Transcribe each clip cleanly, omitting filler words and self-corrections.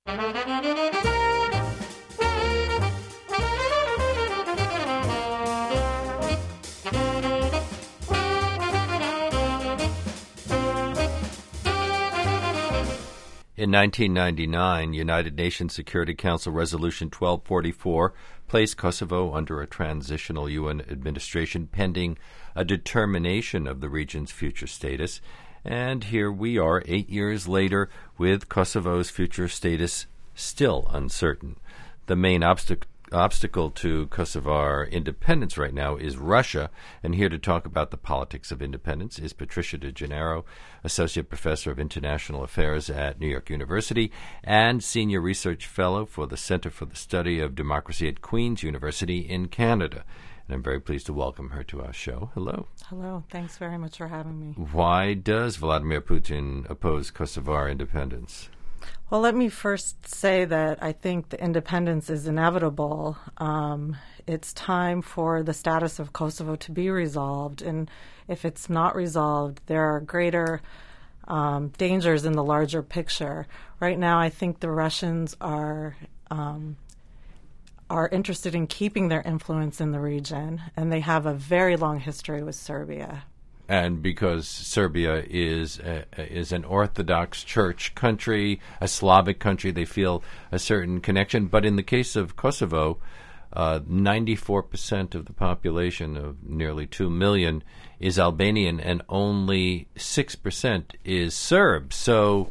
In 1999, United Nations Security Council Resolution 1244 placed Kosovo under a transitional UN administration pending a determination of the region's future status. And here we are 8 years later with Kosovo's future status still uncertain. The main obstacle to Kosovar independence right now is Russia, and here to talk about the politics of independence is Patricia De Gennaro, Associate Professor of International Affairs at New York University and Senior Research Fellow for the Center for the Study of Democracy at Queen's University in Canada. And I'm very pleased to welcome her to our show. Hello. Hello. Thanks very much for having me. Why does Vladimir Putin oppose Kosovar independence? Well, let me first say that I think the independence is inevitable. It's time for the status of Kosovo to be resolved, and if it's not resolved, there are greater dangers in the larger picture. Right now, I think the Russians are interested in keeping their influence in the region, and they have a very long history with Serbia. And because Serbia is an Orthodox Church country, a Slavic country, they feel a certain connection. But in the case of Kosovo, 94% of the population of nearly 2 million is Albanian, and only 6% is Serb. So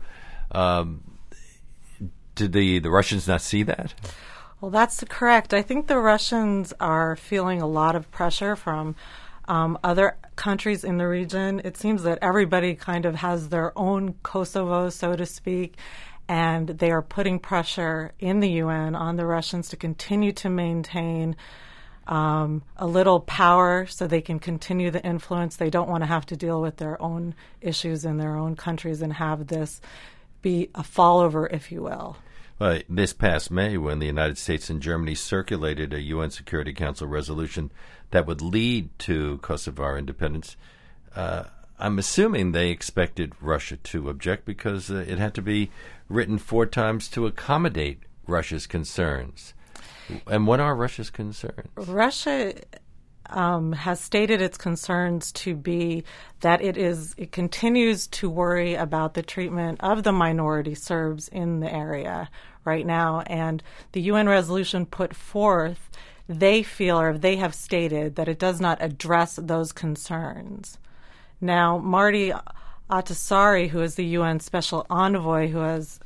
did the Russians not see that? Well, that's correct. I think the Russians are feeling a lot of pressure from other countries in the region. It seems that everybody kind of has their own Kosovo, so to speak, and they are putting pressure in the UN on the Russians to continue to maintain a little power so they can continue the influence. They don't want to have to deal with their own issues in their own countries and have this be a fallover, if you will. This past May, when the United States and Germany circulated a UN Security Council resolution that would lead to Kosovar independence, I'm assuming they expected Russia to object because it had to be written 4 times to accommodate Russia's concerns. And what are Russia's concerns? Russia has stated its concerns to be that it continues to worry about the treatment of the minority Serbs in the area right now. And the UN resolution put forth, they feel, or they have stated, that it does not address those concerns. Now, Marty Ahtisaari, who is the UN Special Envoy, who has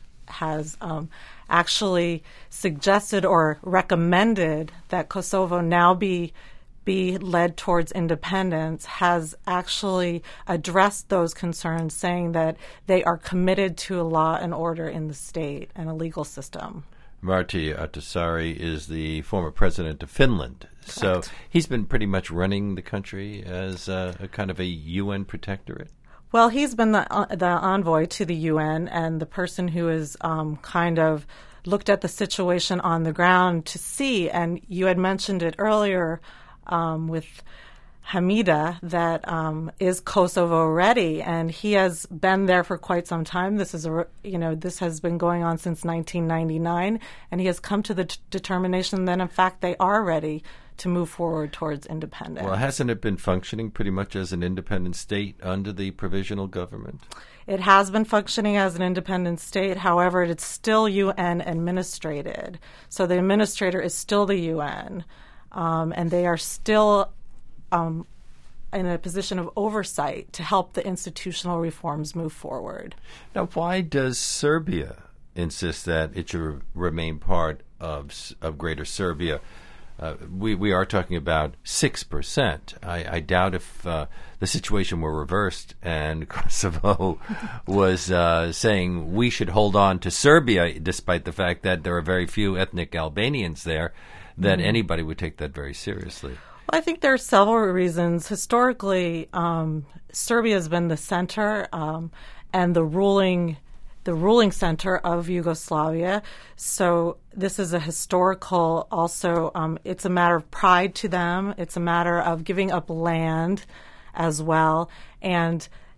actually suggested or recommended that Kosovo now be led towards independence, has actually addressed those concerns, saying that they are committed to a law and order in the state and a legal system. Marty Ahtisaari is the former president of Finland. Correct. So he's been pretty much running the country as a kind of a UN protectorate. Well, he's been the envoy to the UN and the person who has kind of looked at the situation on the ground to see, and you had mentioned it earlier, with Hamida, that is Kosovo ready, and he has been there for quite some time. This has been going on since 1999, and he has come to the determination that in fact they are ready to move forward towards independence. Well, hasn't it been functioning pretty much as an independent state under the provisional government? It has been functioning as an independent state. However, it's still UN administrated, so the administrator is still the UN. And they are still in a position of oversight to help the institutional reforms move forward. Now, why does Serbia insist that it should remain part of Greater Serbia? We are talking about 6%. I doubt if the situation were reversed and Kosovo was saying we should hold on to Serbia, despite the fact that there are very few ethnic Albanians there, that anybody would take that very seriously. Well, I think there are several reasons. Historically, Serbia has been the center and the ruling center of Yugoslavia. So this is a historical, also, it's a matter of pride to them. It's a matter of giving up land as well. And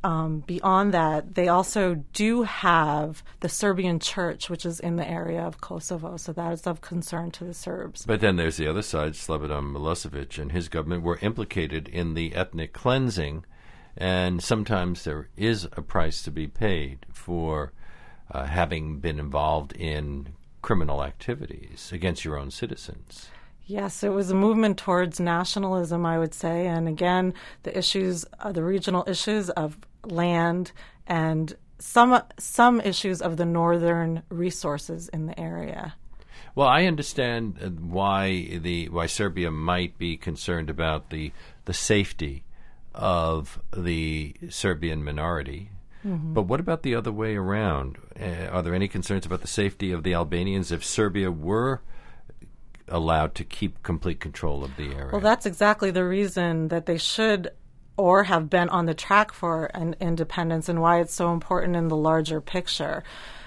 beyond that, they also do have the Serbian church, which is in the area of Kosovo, so that is of concern to the Serbs. But then there's the other side. Slobodan Milosevic and his government were implicated in the ethnic cleansing, and sometimes there is a price to be paid for having been involved in criminal activities against your own citizens. Yes, it was a movement towards nationalism, I would say, and again, the issues, the regional issues of land and some issues of the northern resources in the area. Well, I understand why Serbia might be concerned about the safety of the Serbian minority. Mm-hmm. But what about the other way around? Are there any concerns about the safety of the Albanians if Serbia were allowed to keep complete control of the area? Well, that's exactly the reason that they should or have been on the track for an independence and why it's so important in the larger picture.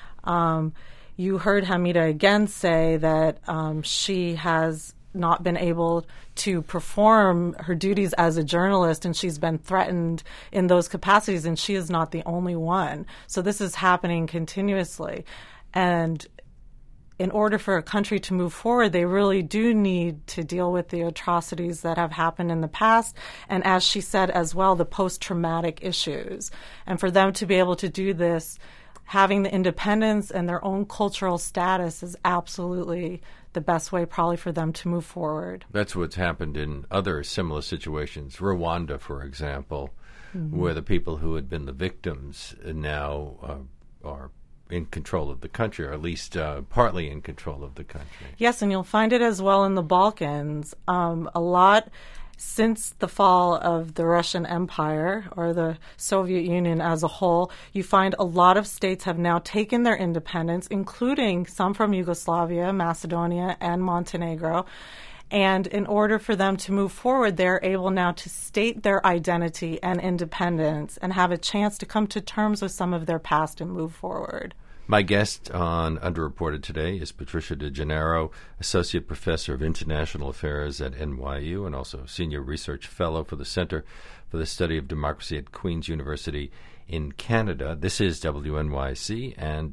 You heard Hamida again say that she has not been able to perform her duties as a journalist, and she's been threatened in those capacities, and she is not the only one. So this is happening continuously. And in order for a country to move forward, they really do need to deal with the atrocities that have happened in the past, and as she said as well, the post-traumatic issues. And for them to be able to do this, having the independence and their own cultural status is absolutely the best way probably for them to move forward. That's what's happened in other similar situations. Rwanda, for example, mm-hmm. where the people who had been the victims now are in control of the country, or at least partly in control of the country. Yes, and you'll find it as well in the Balkans. A lot since the fall of the Russian Empire or the Soviet Union as a whole, you find a lot of states have now taken their independence, including some from Yugoslavia, Macedonia, and Montenegro. And in order for them to move forward, they're able now to state their identity and independence and have a chance to come to terms with some of their past and move forward. My guest on Underreported today is Patricia DeGennaro, Associate Professor of International Affairs at NYU and also Senior Research Fellow for the Center for the Study of Democracy at Queen's University in Canada. This is WNYC and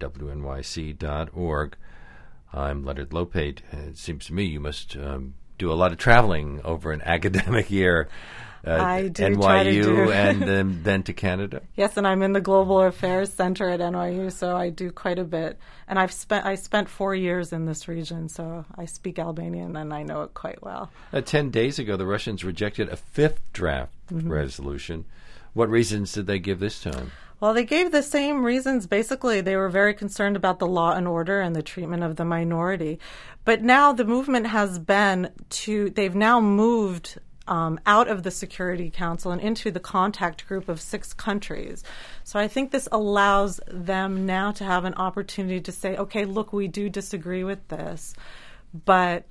WNYC.org. I'm Leonard Lopate. It seems to me you must do a lot of traveling over an academic year. I do NYU try to do. And then to Canada? Yes, and I'm in the Global Affairs Center at NYU, so I do quite a bit. And I spent 4 years in this region, so I speak Albanian and I know it quite well. 10 days ago, the Russians rejected a fifth draft mm-hmm. resolution. What reasons did they give this time? Well, they gave the same reasons. Basically, they were very concerned about the law and order and the treatment of the minority. But now the movement has been they've now moved out of the Security Council and into the contact group of 6 countries. So I think this allows them now to have an opportunity to say, okay, look, we do disagree with this, but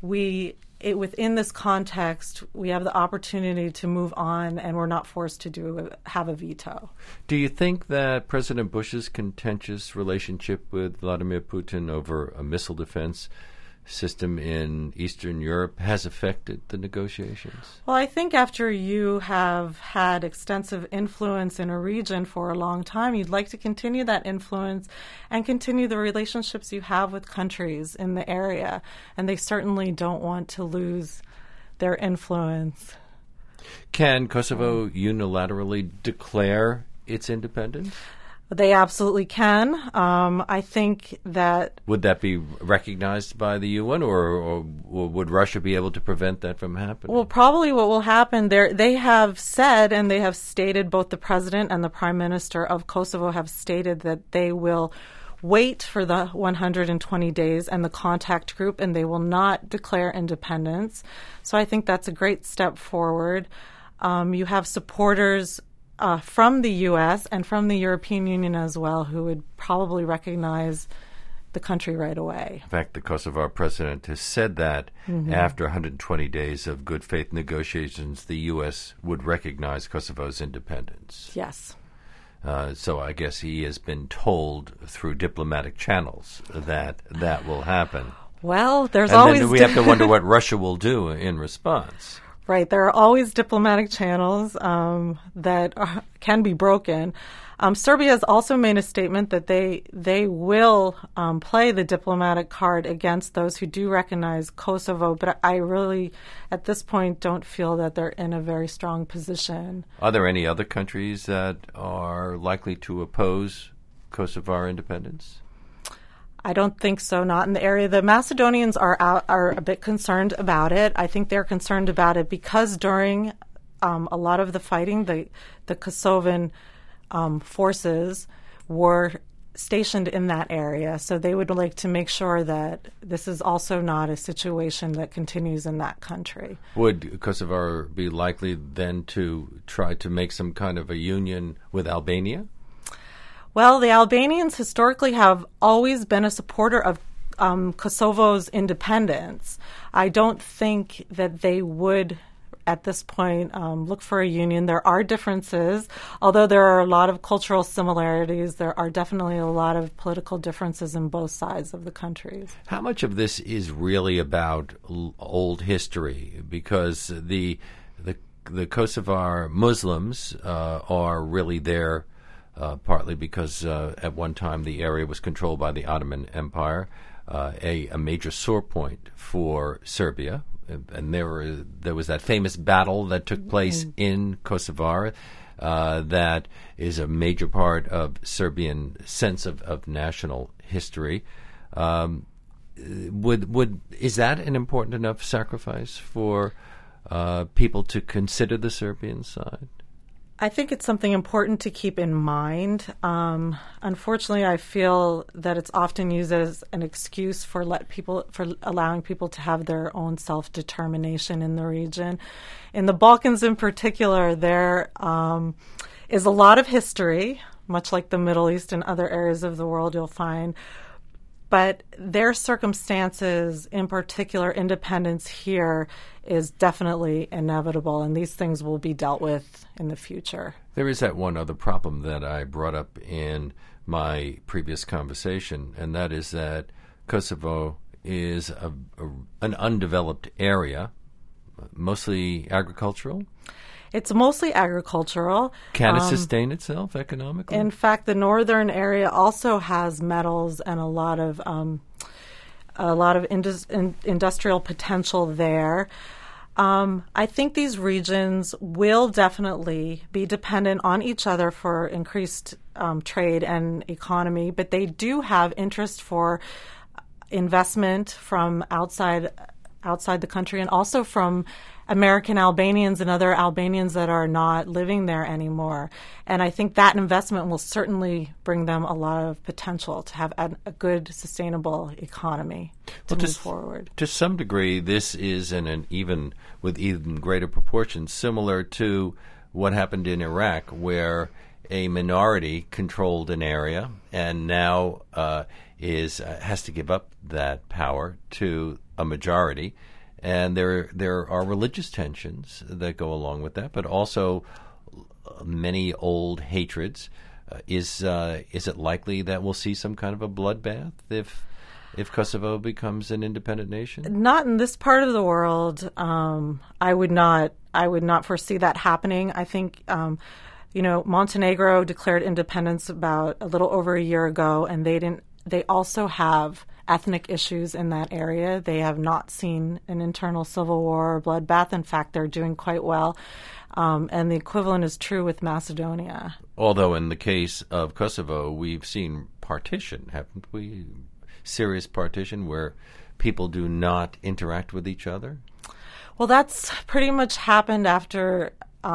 within this context, we have the opportunity to move on, and we're not forced to have a veto. Do you think that President Bush's contentious relationship with Vladimir Putin over a missile defense system in Eastern Europe has affected the negotiations? Well, I think after you have had extensive influence in a region for a long time, you'd like to continue that influence and continue the relationships you have with countries in the area. And they certainly don't want to lose their influence. Can Kosovo unilaterally declare its independence? They absolutely can. I think that... Would that be recognized by the UN, or would Russia be able to prevent that from happening? Well, probably what will happen there, they have said and they have stated, both the president and the prime minister of Kosovo have stated that they will wait for the 120 days and the contact group, and they will not declare independence. So I think that's a great step forward. You have supporters from the U.S. and from the European Union as well, who would probably recognize the country right away. In fact, the Kosovo president has said that mm-hmm. after 120 days of good faith negotiations, the U.S. would recognize Kosovo's independence. Yes. So I guess he has been told through diplomatic channels that will happen. Well, there's and always... then we have to wonder what Russia will do in response. Right. There are always diplomatic channels that can be broken. Serbia has also made a statement that they will play the diplomatic card against those who do recognize Kosovo, but I really, at this point, don't feel that they're in a very strong position. Are there any other countries that are likely to oppose Kosovar independence? I don't think so, not in the area. The Macedonians are a bit concerned about it. I think they're concerned about it because during a lot of the fighting, the Kosovan forces were stationed in that area. So they would like to make sure that this is also not a situation that continues in that country. Would Kosovar be likely then to try to make some kind of a union with Albania? Well, the Albanians historically have always been a supporter of Kosovo's independence. I don't think that they would, at this point, look for a union. There are differences. Although there are a lot of cultural similarities, there are definitely a lot of political differences in both sides of the countries. How much of this is really about old history? Because the Kosovar Muslims are really there partly because at one time the area was controlled by the Ottoman Empire, a major sore point for Serbia. And there was that famous battle that took place in Kosovar that is a major part of Serbian sense of national history. Is that an important enough sacrifice for people to consider the Serbian side? I think it's something important to keep in mind. Unfortunately, I feel that it's often used as an excuse for allowing people to have their own self-determination in the region. In the Balkans in particular, there is a lot of history, much like the Middle East and other areas of the world you'll find. But their circumstances, in particular, independence here is definitely inevitable, and these things will be dealt with in the future. There is that one other problem that I brought up in my previous conversation, and that is that Kosovo is an undeveloped area, mostly agricultural. It's mostly agricultural. Can it sustain itself economically? In fact, the northern area also has metals and a lot of industrial potential there. I think these regions will definitely be dependent on each other for increased trade and economy, but they do have interest for investment from outside the country and also from American Albanians and other Albanians that are not living there anymore. And I think that investment will certainly bring them a lot of potential to have a good, sustainable economy to move forward. To some degree, this is with even greater proportions similar to what happened in Iraq, where a minority controlled an area and now has to give up that power to a majority. And there are religious tensions that go along with that, but also many old hatreds. Is it likely that we'll see some kind of a bloodbath if Kosovo becomes an independent nation? Not in this part of the world. I would not foresee that happening. I think Montenegro declared independence about a little over a year ago, and they also have ethnic issues in that area. They have not seen an internal civil war or bloodbath. In fact, they're doing quite well. And the equivalent is true with Macedonia. Although in the case of Kosovo, we've seen partition, haven't we? Serious partition where people do not interact with each other? Well, that's pretty much happened after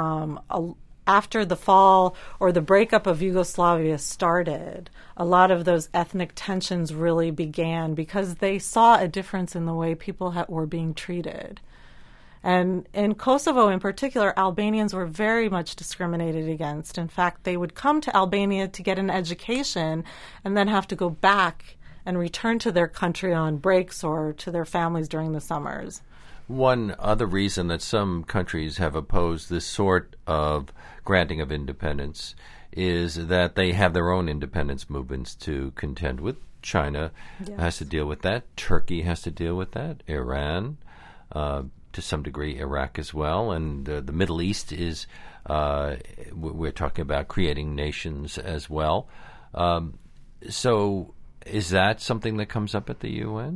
the fall or the breakup of Yugoslavia started. A lot of those ethnic tensions really began because they saw a difference in the way people were being treated. And in Kosovo in particular, Albanians were very much discriminated against. In fact, they would come to Albania to get an education and then have to go back and return to their country on breaks or to their families during the summers. One other reason that some countries have opposed this sort of granting of independence is that they have their own independence movements to contend with. China has to deal with that. Turkey has to deal with that. Iran. to some degree Iraq as well, and the Middle East is, we're talking about creating nations as well. So is that something that comes up at the UN?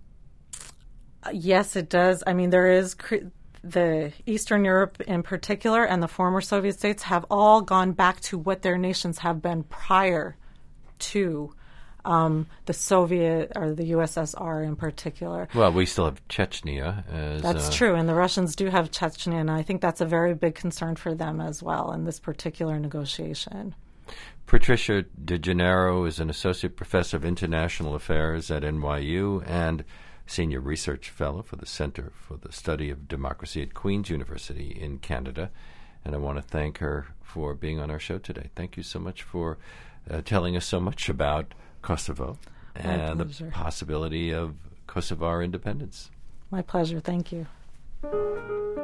Yes, it does. I mean, there is the Eastern Europe in particular and the former Soviet states have all gone back to what their nations have been prior to the Soviet or the USSR in particular. Well, we still have Chechnya. That's true, and the Russians do have Chechnya, and I think that's a very big concern for them as well in this particular negotiation. Patricia DeGennaro is an associate professor of international affairs at NYU and senior research fellow for the Center for the Study of Democracy at Queen's University in Canada. And I want to thank her for being on our show today. Thank you so much for telling us so much about Kosovo and the possibility of Kosovar independence. My pleasure. Thank you.